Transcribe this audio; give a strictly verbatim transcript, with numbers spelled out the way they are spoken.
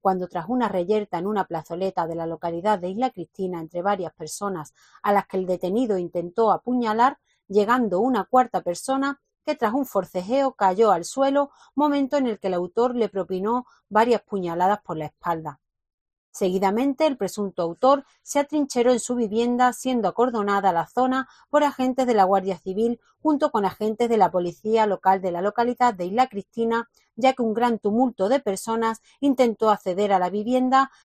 cuando tras una reyerta en una plazoleta de la localidad de Isla Cristina entre varias personas a las que el detenido intentó apuñalar, llegando una cuarta persona que tras un forcejeo cayó al suelo, momento en el que el autor le propinó varias puñaladas por la espalda. Seguidamente, el presunto autor se atrincheró en su vivienda, siendo acordonada la zona por agentes de la Guardia Civil junto con agentes de la policía local de la localidad de Isla Cristina, ya que un gran tumulto de personas intentó acceder a la vivienda